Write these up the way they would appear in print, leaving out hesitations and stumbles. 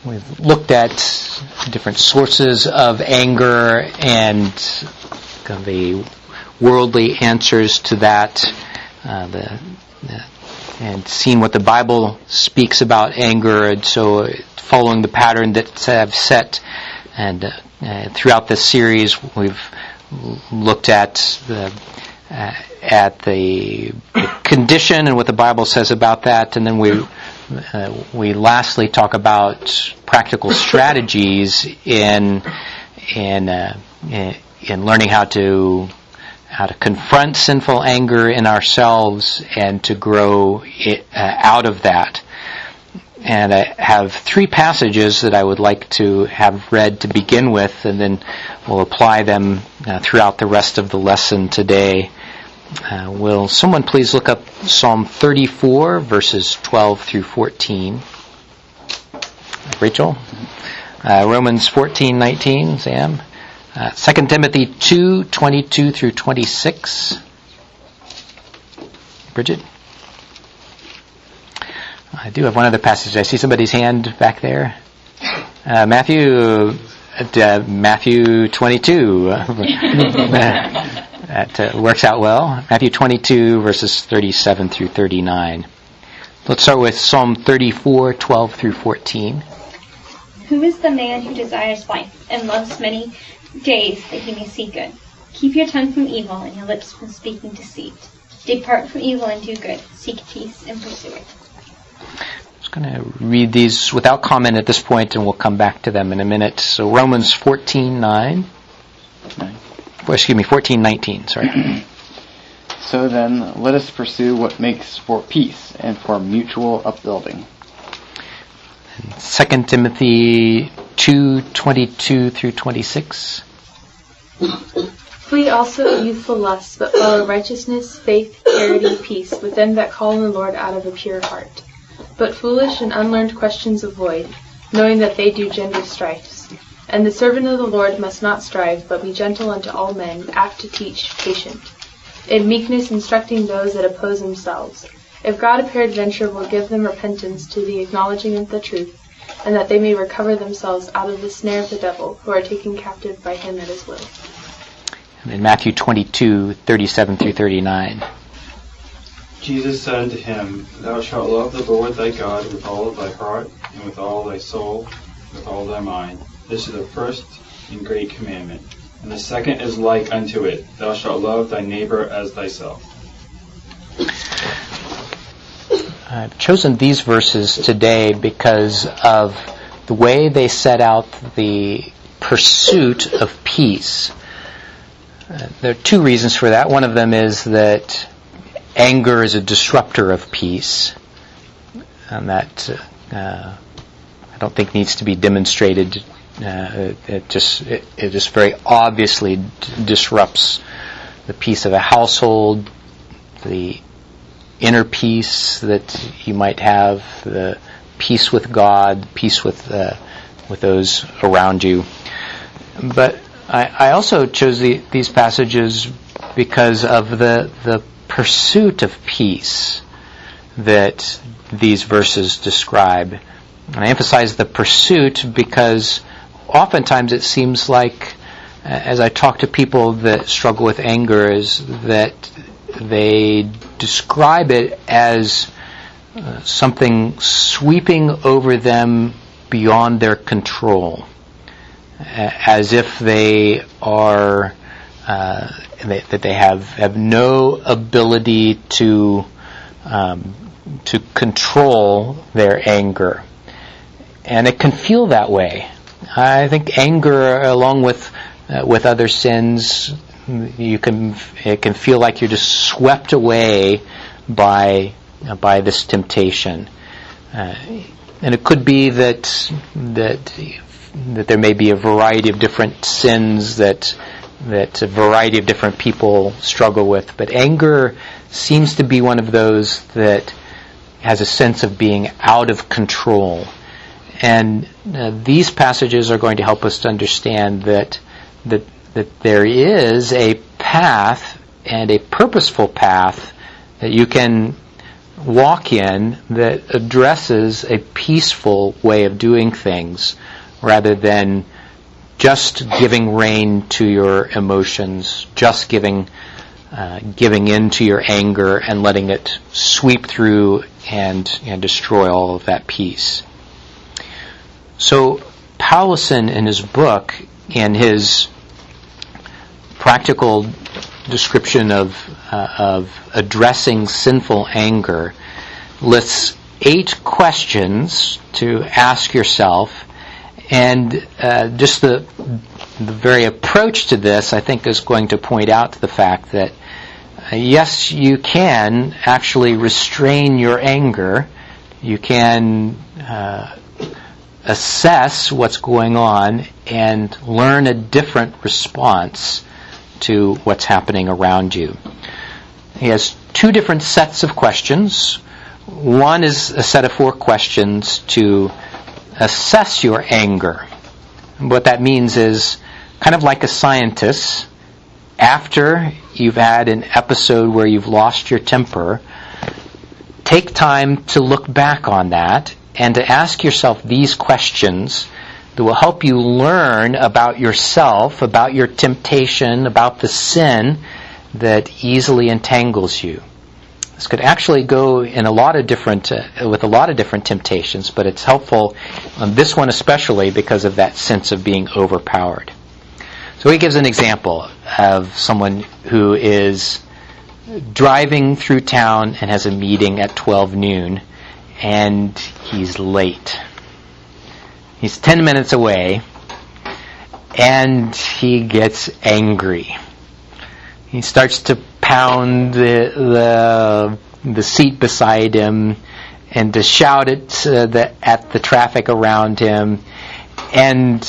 We've looked at different sources of anger and the worldly answers to that, and seen what the Bible speaks about anger. And so, following the pattern that I've set, and throughout this series, we've looked at the condition and what the Bible says about that, and then we lastly talk about practical strategies in learning how to confront sinful anger in ourselves and to grow out of that. And I have 3 passages that I would like to have read to begin with, and then we'll apply them throughout the rest of the lesson today. Will someone please look up Psalm 34, verses 12 through 14? Rachel? Romans 14:19, Sam? 2 Timothy 2:22 through 26. Bridget? I do have one other passage. I see somebody's hand back there. Matthew 22. That works out well. Matthew 22, verses 37 through 39. Let's start with Psalm 34, 12 through 14. Who is the man who desires life and loves many days that he may see good? Keep your tongue from evil and your lips from speaking deceit. Depart from evil and do good. Seek peace and pursue it. I'm just going to read these without comment at this point, and we'll come back to them in a minute. So Romans 14:19, sorry. So then, let us pursue what makes for peace and for mutual upbuilding. 2 Timothy 2:22 through 26. Flee also youthful lusts, but follow righteousness, faith, charity, peace, with them that call on the Lord out of a pure heart. But foolish and unlearned questions avoid, knowing that they do gender strifes. And the servant of the Lord must not strive, but be gentle unto all men, apt to teach, patient, in meekness instructing those that oppose themselves. If God peradventure will give them repentance to the acknowledging of the truth, and that they may recover themselves out of the snare of the devil, who are taken captive by him at his will. And in Matthew 22:37 through 39. Jesus said unto him, Thou shalt love the Lord thy God with all of thy heart, and with all thy soul, with all thy mind. This is the first and great commandment. And the second is like unto it, Thou shalt love thy neighbor as thyself. I've chosen these verses today because of the way they set out the pursuit of peace. There are 2 reasons for that. One of them is that anger is a disruptor of peace, and that I don't think needs to be demonstrated. It just very obviously disrupts the peace of a household, the inner peace that you might have, the peace with God, peace with those around you. But I also chose these passages because of the pursuit of peace that these verses describe. And I emphasize the pursuit because oftentimes it seems like, as I talk to people that struggle with anger, is that they describe it as something sweeping over them beyond their control, as if they are that they have no ability to control their anger, and it can feel that way. I think anger, along with other sins, it can feel like you're just swept away by this temptation, and it could be that there may be a variety of different sins that a variety of different people struggle with, but anger seems to be one of those that has a sense of being out of control. And these passages are going to help us to understand that there is a path, and a purposeful path, that you can walk in that addresses a peaceful way of doing things rather than just giving rein to your emotions, just giving in to your anger and letting it sweep through and destroy all of that peace. So Powlison, in his book, in his practical description of addressing sinful anger, lists 8 questions to ask yourself, and just the very approach to this, I think, is going to point out the fact that yes, you can actually restrain your anger. You can assess what's going on and learn a different response to what's happening around you. He has 2 different sets of questions. One is a set of 4 questions to assess your anger. And what that means is, kind of like a scientist, after you've had an episode where you've lost your temper, take time to look back on that and to ask yourself these questions that will help you learn about yourself, about your temptation, about the sin that easily entangles you. This could actually go in with a lot of different temptations, but it's helpful on this one especially because of that sense of being overpowered. So he gives an example of someone who is driving through town and has a meeting at 12 noon, and he's late. He's 10 minutes away, and he gets angry. He starts to pound the seat beside him and to shout at the traffic around him. And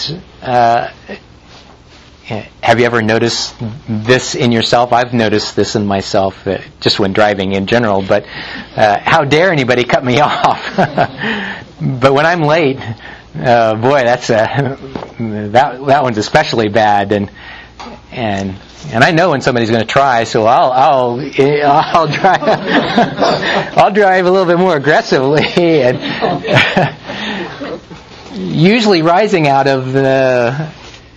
have you ever noticed this in yourself? I've noticed this in myself, just when driving in general. But how dare anybody cut me off? But when I'm late, boy, that's that one's especially bad. And I know when somebody's going to try, so I'll drive. I'll drive a little bit more aggressively, and usually rising out of the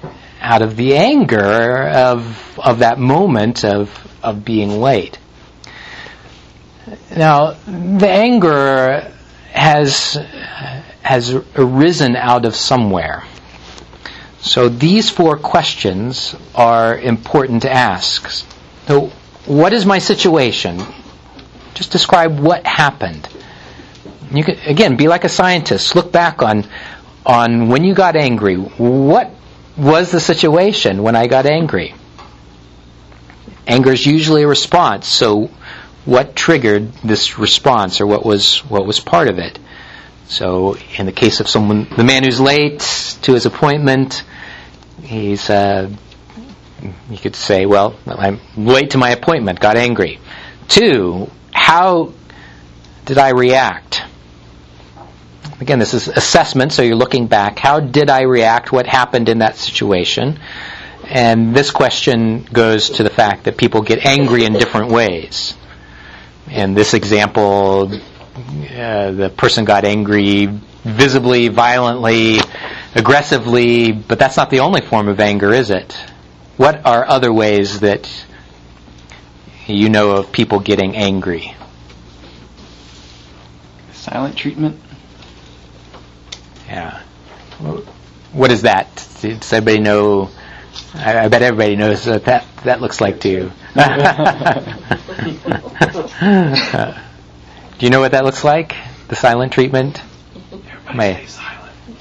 anger of that moment of being late. Now, the anger has arisen out of somewhere. So these 4 questions are important to ask. So, what is my situation? Just describe what happened. You can, again, be like a scientist. Look back on when you got angry. What was the situation when I got angry? Anger is usually a response. So, what triggered this response, or what was part of it? So, in the case of the man who's late to his appointment, you could say, well, I'm late to my appointment, got angry. 2, how did I react? Again, this is assessment, so you're looking back. How did I react? What happened in that situation? And this question goes to the fact that people get angry in different ways. In this example, the person got angry visibly, violently, aggressively, but that's not the only form of anger, is it? What are other ways that you know of people getting angry? Silent treatment. Yeah. What is that? Does everybody know? I bet everybody knows what that looks like to you. Do you know what that looks like? The silent treatment? Everybody stay silent.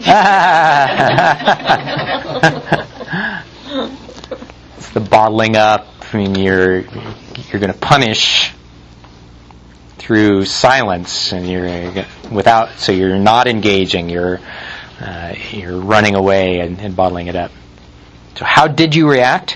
It's the bottling up. I mean, you're going to punish through silence, and so you're not engaging. You're running away and bottling it up. So, how did you react?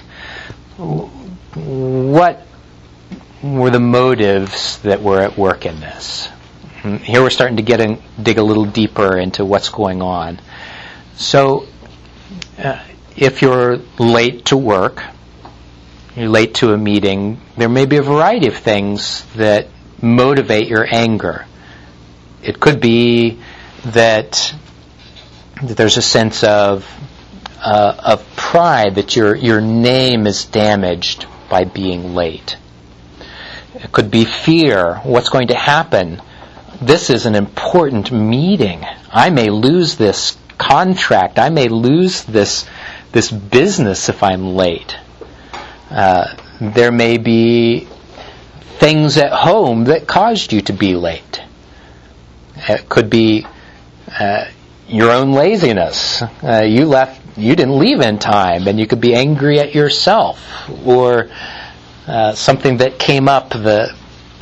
What were the motives that were at work in this? Here we're starting to dig a little deeper into what's going on. So, if you're late to work, you're late to a meeting, there may be a variety of things that motivate your anger? It could be that there's a sense of pride, that your name is damaged by being late. It could be fear. What's going to happen? This is an important meeting. I may lose this contract. I may lose this business if I'm late. There may be things at home that caused you to be late. It could be your own laziness. You didn't leave in time, and you could be angry at yourself, or something that came up. The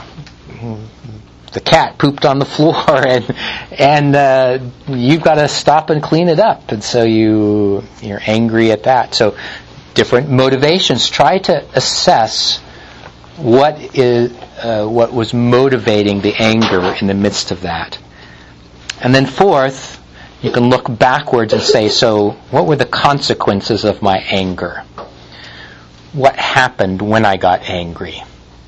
cat pooped on the floor, and you've got to stop and clean it up, and so you're angry at that. So different motivations. Try to assess what was motivating the anger in the midst of that. And then fourth, you can look backwards and say, so what were the consequences of my anger? What happened when I got angry?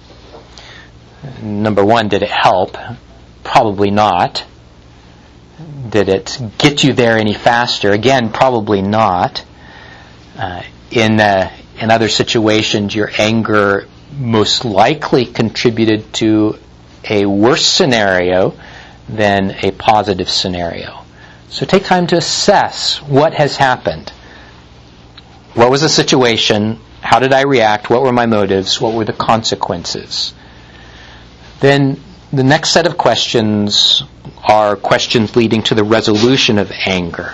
Number one, did it help? Probably not. Did it get you there any faster? Again, probably not. In other situations, your anger most likely contributed to a worse scenario than a positive scenario. So take time to assess what has happened. What was the situation? How did I react? What were my motives? What were the consequences? Then the next set of questions are questions leading to the resolution of anger.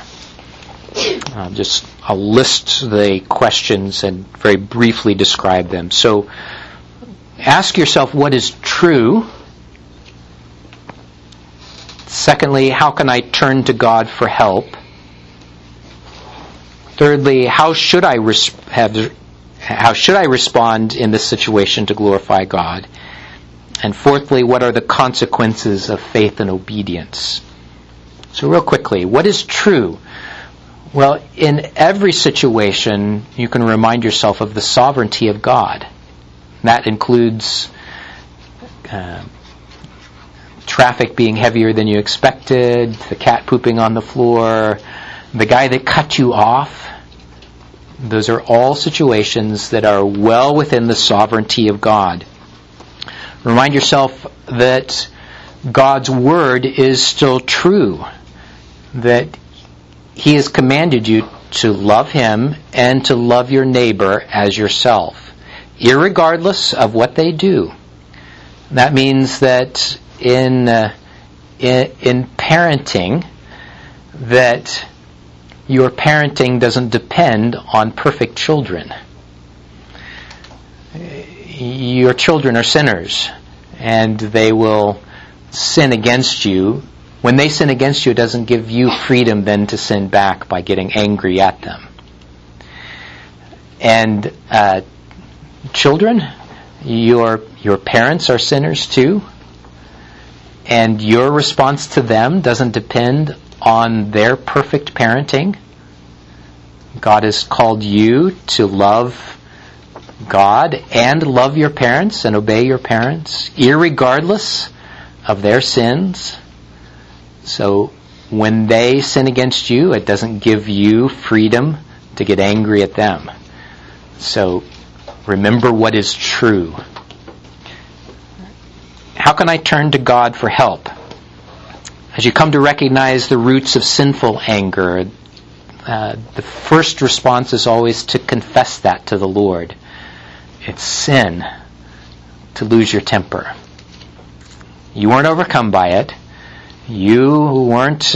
I'll list the questions and very briefly describe them. So ask yourself what is true. Secondly, how can I turn to God for help? Thirdly, how should I respond in this situation to glorify God? And fourthly, what are the consequences of faith and obedience? So real quickly, what is true? Well, in every situation, you can remind yourself of the sovereignty of God. That includes traffic being heavier than you expected, the cat pooping on the floor, the guy that cut you off. Those are all situations that are well within the sovereignty of God. Remind yourself that God's word is still true, that He has commanded you to love Him and to love your neighbor as yourself, irregardless of what they do. That means that in parenting, that your parenting doesn't depend on perfect children. Your children are sinners, and they will sin against you. When they sin against you, it doesn't give you freedom then to sin back by getting angry at them. And children, your parents are sinners too, and your response to them doesn't depend on their perfect parenting. God has called you to love God and love your parents and obey your parents, irregardless of their sins. So when they sin against you, it doesn't give you freedom to get angry at them. So remember what is true. How can I turn to God for help? As you come to recognize the roots of sinful anger, the first response is always to confess that to the Lord. It's sin to lose your temper. You weren't overcome by it. You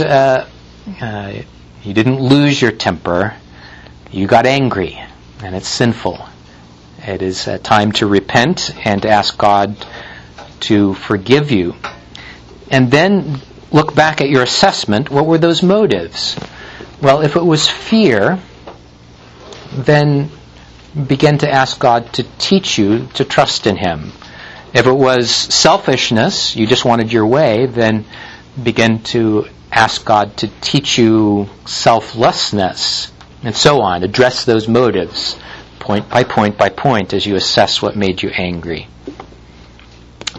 didn't lose your temper. You got angry, and it's sinful. It is a time to repent and to ask God to forgive you. And then look back at your assessment. What were those motives? Well, if it was fear, then begin to ask God to teach you to trust in Him. If it was selfishness, you just wanted your way, then begin to ask God to teach you selflessness, and so on. Address those motives point by point by point as you assess what made you angry.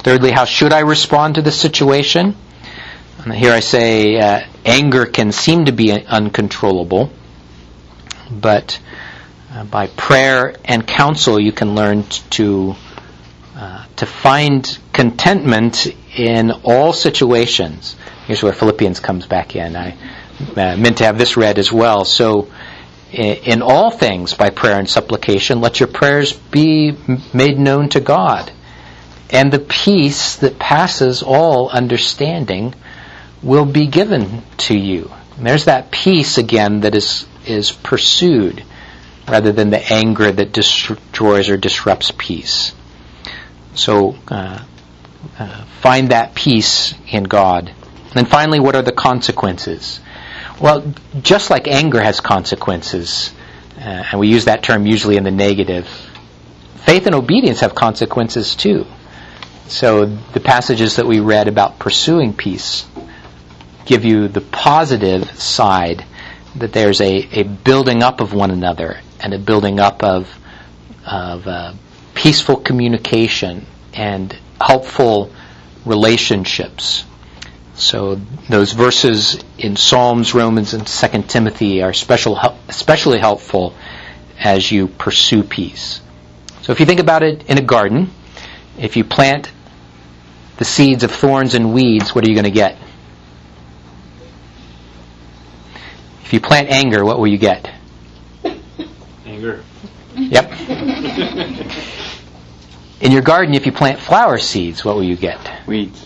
Thirdly, how should I respond to the situation? And here I say anger can seem to be uncontrollable, but by prayer and counsel you can learn to find contentment in all situations. Here's where Philippians comes back in. I meant to have this read as well. So, in all things, by prayer and supplication, let your prayers be made known to God. And the peace that passes all understanding will be given to you. And there's that peace again that is pursued rather than the anger that destroys or disrupts peace. So find that peace in God. And finally, what are the consequences? Well, just like anger has consequences, and we use that term usually in the negative, faith and obedience have consequences too. So the passages that we read about pursuing peace give you the positive side, that there's a building up of one another and a building up of peaceful communication and helpful relationships. So those verses in Psalms, Romans, and 2 Timothy are especially helpful as you pursue peace. So if you think about it in a garden, if you plant the seeds of thorns and weeds, what are you going to get? If you plant anger, what will you get? Anger. Yep. In your garden, if you plant flower seeds, what will you get? Weeds.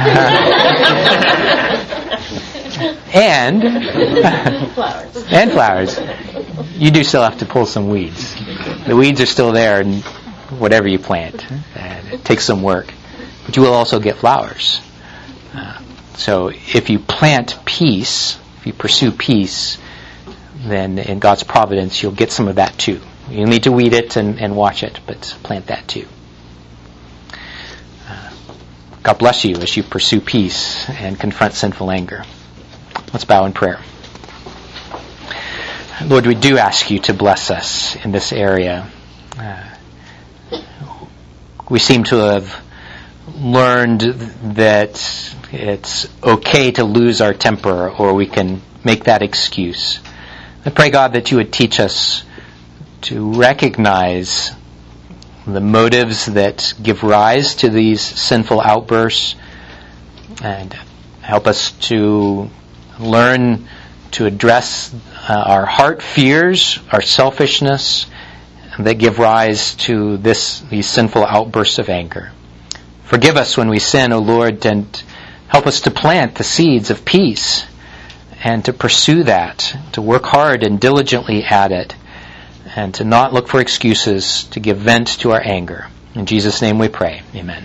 And flowers. You do still have to pull some weeds. The weeds are still there in whatever you plant. And it takes some work. But you will also get flowers. So if you plant peace, if you pursue peace, then in God's providence you'll get some of that too. You need to weed it and watch it, but plant that too. God bless you as you pursue peace and confront sinful anger. Let's bow in prayer. Lord, we do ask you to bless us in this area. We seem to have learned that it's okay to lose our temper, or we can make that excuse. I pray, God, that you would teach us to recognize the motives that give rise to these sinful outbursts, and help us to learn to address our heart fears, our selfishness, that give rise to these sinful outbursts of anger. Forgive us when we sin, O Lord, and help us to plant the seeds of peace and to pursue that, to work hard and diligently at it, and to not look for excuses to give vent to our anger. In Jesus' name we pray. Amen.